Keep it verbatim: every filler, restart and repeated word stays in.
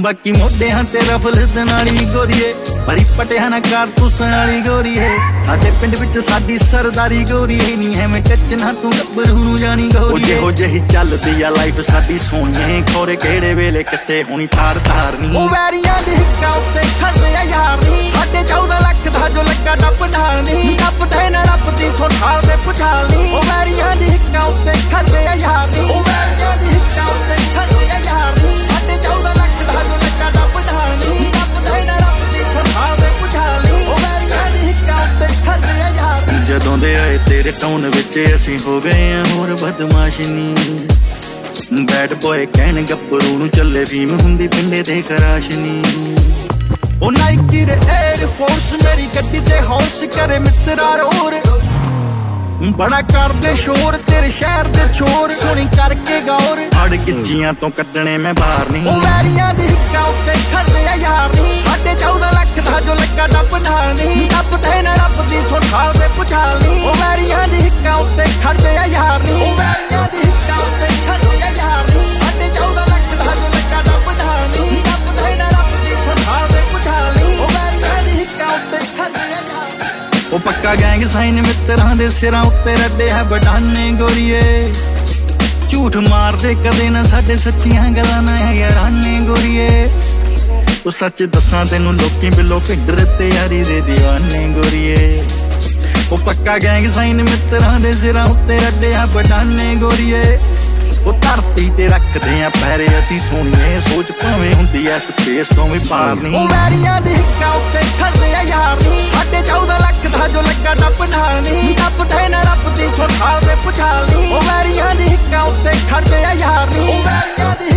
बाकी मोढियां ते रफलत नाली गोरीए भरी पटिया ना कारतूस नाली गोरीए साडे पिंड विच साडी सरदारी गोरीए नी एवें टचना तू गब्बरू नूं जानी गोरीए हो जही चलदी आ लाइफ साडी सोहणिए खोरे किहड़े वेले कित्थे होनी तार तार नी ओ वैरियां दी हिक्का उत्ते खड़दे आ यार नी साडे चौदह लख दा जो लगा डब ढाल नी डब ते ना रब दी सो ढाल दे पुछाल नी ओ वैरियां दी हिक्का उत्ते खड़दे आ यार नी ओ वैरियां दी हिक्का उत्ते खड़दे आ यार नी साडे चौदह लख दा जो लगा डब ढाल नी डब ते ना रब दी सो ढाल दे पुछाल नी ओ वैरियां दी हिक्का उत्ते खड़दे आ यार नी जदों दे आए तेरे टाउन विच असीं हो गए आ होर बदमाश नी बैड बॉय कहन गब्बरू नूं चले फीम हुंदी पिंडे ते कराशनी ओ नाइकी दे एयर फोर्स मेरी गड्डी ते हॉर्स करे मित्रा रोर बड़ा करदे शोर तेरे शहर दे छोर सुनी करके गौर अड़ गिच्चियां तो कड्डने मैं बाहर नहीं ओ वैरियां दी हिक्का उत्ते खड़दे आ यार नी साडे चौदह लख दा जो लगा डब ढाल नी डब ते ना रब दी सो ढाल दे पुछाल नी ओ वैरियां दी हिक्का उत्ते खड़दे आ यार नी ओ वैरियां दी हिक्का उत्ते खड़दे आ यार नी साडे चौदह लख दा जो लगा डब ढाल नी डब ते ना रब दी सो ढाल दे पुछाल नी ओ वैरियां दी हिक्का उत्ते खड़दे आ यार ओ पक्का गैंग साइन मित्रां दे सिरां उत्ते रड्डे है बटाने गोरीए झूठ मार दे कदे ना साडे सच्चियां गल्लां ना है याराने गोरीए ओ सच दसां तैनूं लोकीं बिलो भिड्डर ते यारी दे दीवाने गोरीए ओ पक्का गैंग साइन मित्रां दे सिरां उत्ते रड्डे है बटाने गोरीए ओ धरती ते रखदे आ पैरे असीं सोहणीए सोच भावें हुंदी ऐ स्पेस तो भी पार नहीं ओ वैरियां दी हिक्का उत्ते खड़दे आ यार नी साडे चौदह लख दा जो लगा डब ढाल नी डब ते ना रब दी सो ढाल दे पुछाल नी ओ वैरियां दी हिक्का उत्ते खड़दे आ यार नी ओ वैरियां दी